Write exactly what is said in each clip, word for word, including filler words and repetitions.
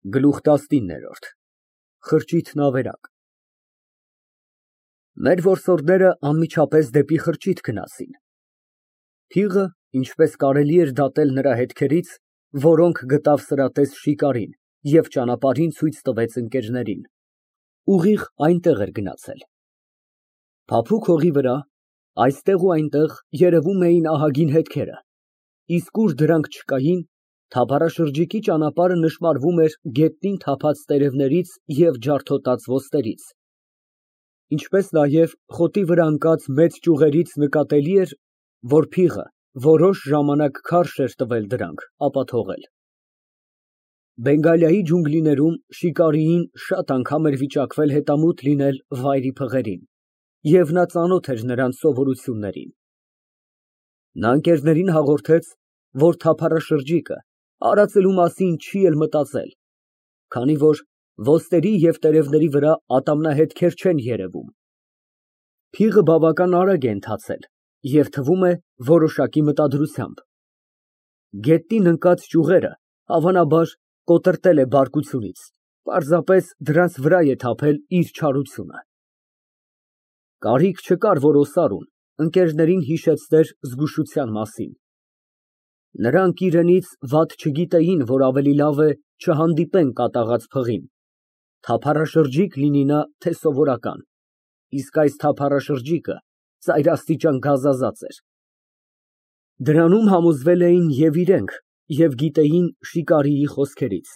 Գլուխ տասնիններորդ Խրճիթն ավերակ Մեր որսորդները անմիջապես դեպի խրճիթ գնացին։ Փիղը, ինչպես կարելի էր դատել նրա հետքերից, որոնք գտավ սրատես շիկարին և ճանապարհին ցույց տվեց ընկերներին, ուղիղ այնտեղ էր գնացել։ Փափուկ հողի վրա, այստեղ ու այնտեղ երևում էին ահագին հետքերը, իսկ ուր դրանք չկային, թափառաշրջիկի ճանապարհը նշմարվում էր գետնին թափած տերևներից և ջարդոտած ոսկերից, ինչպես նաև խոտի վրա ընկած մեծ ճյուղերից նկատելի էր, որ փիղը որոշ ժամանակ քարշ էր տվել դրանք, ապա թողել։ Բենգալիայի ջունգլիներում շիկարիին շատ անգամ էր վիճակվել հետամուտ լինել վայրի փղերին, և նա ծանոթ էր նրանց սովորություններին։ Նա ընկերներին հաղորդեց, որ թափառաշրջիկը արածելու մասին չի էլ մտածել, քանի որ ոսկերի և տերևների վրա ատամնահետքեր չեն երևում։ Փիղը բավական արագ է ընթացել և թվում է որոշակի մտադրությամբ։ Գետնին ընկած ճյուղերը, հավանաբար, կոտրտել է բարկությունից, պարզապես դրանց վրա է թափել իր չարությունը։ Կարիք չկար, որ օսարուն ընկերներին հիշեցներ զգուշության մասին։ Նրանք իրենից վատ չգիտեին, որ ավելի լավ է չհանդիպեն կատաղած փղին, թափառաշրջիկ լինի նա, թե սովորական, իսկ այս թափառաշրջիկը ծայրաստիճան գազազած էր։ Դրանում համոզվել էին և իրենք, և գիտեին շիկարիի խոսքերից։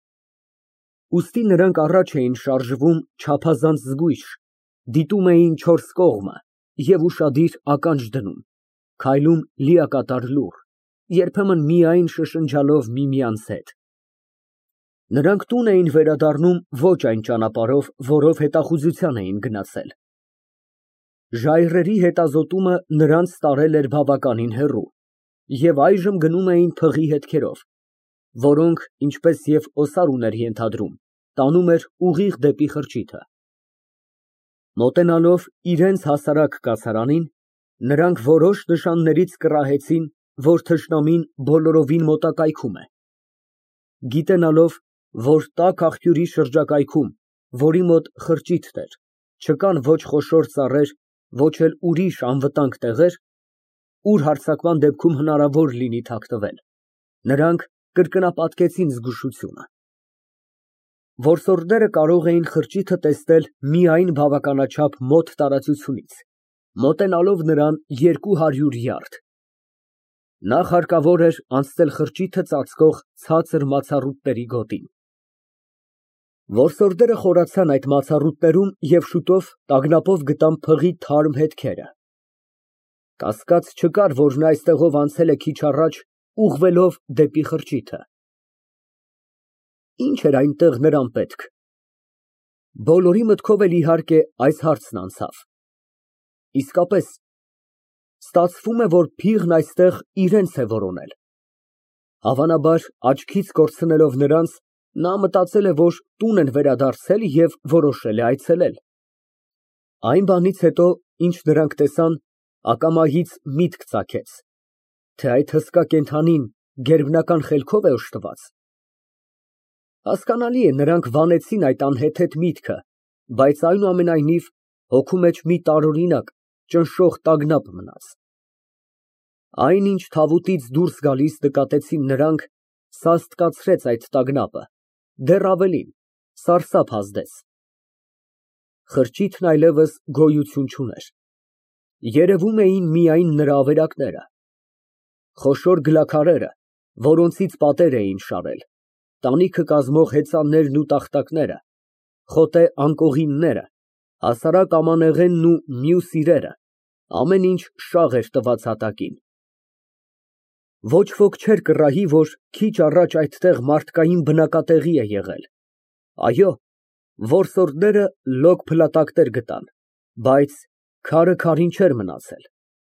Ուստի նրանք առաջ էին շարժվում չափազանց զգույշ, դիտում էին չորս կողմը և ուշադիր ականջ դնում, քայլում լիակատար լուռ, երբեմն միայն շշնջալով միմյանց հետ։ Նրանք տուն էին վերադառնում ոչ այն ճանապարհով, որով հետախուզության էին գնացել։ Ժայռերի հետազոտումը նրանց տարել էր բավականին հեռու, և այժմ գնում էին փղի հետքերով, որոնք, ինչպես և օսարուն էր ենթադրում, տանում էր ուղիղ դեպի խրճիթը։ Մոտենալով իրենց հասարակ կացարանին, նրանք որոշ նշաններից կռահեցին, որ թշնամին բոլորովին մոտակայքում է։ Գիտենալով, որ տաք աղբյուրի շրջակայքում, որի մոտ խրճիթն էր, չկան ոչ խոշոր ծառեր, ոչ էլ ուրիշ անվտանգ տեղեր, ուր հարձակման դեպքում հնարավոր լինի թաքնվել, նրանք կրկնապատկեցին զգուշությունը։ Որսորդները կարող էին խրճիթը տեսնել միայն բավականաչափ մոտ տարածությունից, մոտենալով նրան երկու հարյուր յարդ։ Նախ հարկավոր էր անցնել խրճիթը ծածկող ցածր մացառուտների գոտին։ Որսորդները խորացան այդ մացառուտներում և շուտով տագնապով գտան փղի թարմ հետքերը։ Կասկած չկար, որ նա այստեղով անցել է քիչ առաջ, ուղղվելով դեպի խրճիթը։ Ի՞նչ էր այնտեղ նրան պետք։ Բոլորի մտքով էլ, իհարկե, այս հարցն անցավ։ Իսկապես, ստացվում է, որ փիղն այստեղ իրենց է որոնել։ Հավանաբար, աչքից կորցնելով նրանց, նա մտածել է, որ տուն են վերադարձել և որոշել է այցելել։ Այն բանից հետո, ինչ նրանք տեսան, ակամայից միտք ծագեց, թե այդ հսկա կենդանին գերբնական խելքով է օժտված։ Հասկանալի է, նրանք վանեցին այդ անհեթեթ միտքը, բայց այնուամենայնիվ, հոգու մեջ մի տարօրինակ, ճնշող տագնապ մնաց։ Այն, ինչ թավուտից դուրս գալիս նկատեցին նրանք, սաստկացրեց այդ տագնապը, դեռ ավելին, սարսափ ազդեց։ Խրճիթն այլևս գոյություն չուներ։ Երևում էին միայն նրա ավերակները, խոշոր գլաքարերը, որոնցից պատեր էին շարել, տանիքը կազմող հեծաններն ու տախտակները, խոտե անկողինները, հասարակ ամանեղենն ու մյուս իրերը, ամեն ինչ շաղ էր տված հատակին։ Ոչ ոք չէր կռահի, որ քիչ առաջ այդտեղ մարդկային բնակատեղի է եղել։ Այո, որսորդները լոկ փլատակներ գտան, բայց քարը քարին չէր մնացել։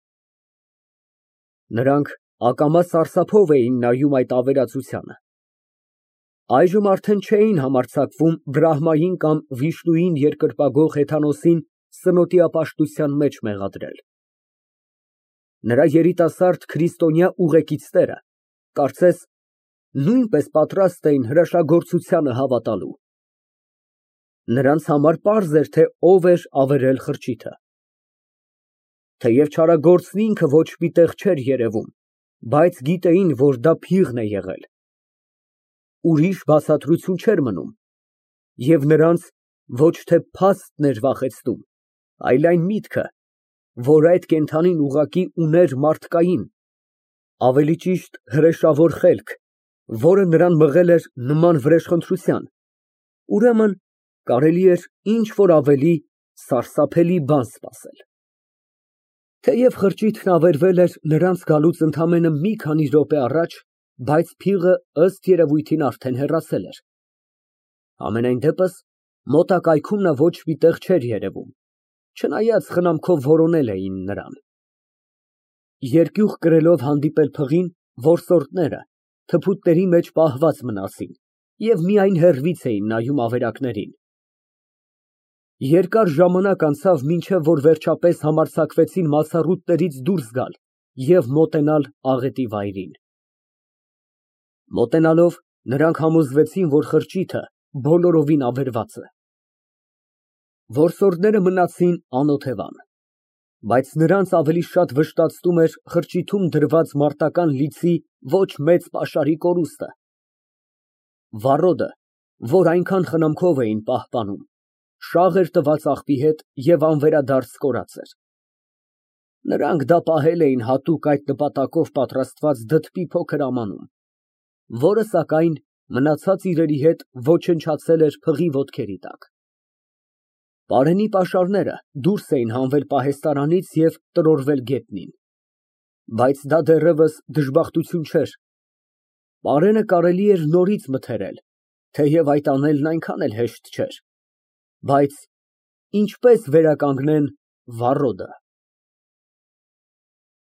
Նրանք ակամա սարսափով էին նայում այդ ավերածությանը։ Այժմ արդեն չէին համարձակվում Բրահմային կամ Վիշնուին երկրպագող հեթանոսին սնոտիապաշտության մեջ մեղադրել։ Նրա երիտասարդ քրիստոնյա ուղեկիցները, կարծես, նույնպես պատրաստ էին հրաշագործությանը հավատալու։ Նրանց համար պարզ էր, թե ով էր ավերել խրճիթը։ Թեև չարագործն ինքը ոչ մի տեղ չէր երևում, բայց գիտեին, որ դա փիղն է եղել։ Ուրիշ բացատրություն չէր մնում, և նրանց ոչ թե փաստն էր վախեցնում, այլ այն միտքը, որ այդ կենդանին ուղղակի ուներ մարդկային, ավելի ճիշտ հրեշավոր խելք, որը նրան մղել էր նման վրեժխնդրության, ուրեմն կարելի էր ինչ֊որ ավելի սարսափելի բան սպասել։ Թեև խրճիթն ավերվել էր նրանց գալուց ընդամենը մի քանի րոպե առաջ, բայց փիղը, ըստ երևույթին, արդեն հեռացել էր։ Համենայն դեպս, մոտակայքում նա ոչ մի տեղ չէր երևում, չնայած խնամքով որոնել էին նրան։ Երկյուղ կրելով հանդիպել փղին, որսորդները թփուտների մեջ պահված մնացին և միայն հեռվից էին նայում ավերակներին։ Երկար ժամանակ անցավ, մինչև որ վերջապես համարձակվեցին մացառուտներից դուրս գալ և մոտենալ աղետի վայրին։ Մոտենալով, նրանք համոզվեցին, որ խրճիթը բոլորովին ավերված է։ Որսորդները մնացին անօթևան, բայց նրանց ավելի շատ վշտացնում էր խրճիթում դրված մարտական լիցի ոչ մեծ պաշարի կորուստը։ Վառոդը, որ այնքան խնամքով էին պահպանում, շաղ էր տված աղբի հետ և անվերադարձ կորած էր։ Նրանք դա պահել էին հատուկ այդ նպատակով պատրաստված դդպի փոքր ամանում, որը, սակայն, մնացած իրերի հետ ոչնչացել էր փղի ոտքերի տակ։ Պարենի պաշարները դուրս էին հանվել պահեստարանից և տրորվել գետնին։ Բայց դա դեռևս դժբախտություն չէր։ Պարենը կարելի էր նորից մթերել, թեև այդ անելն այնքան էլ հեշտ չէր։ Բայց ինչպե՞ս վերականգնեն վառոդը։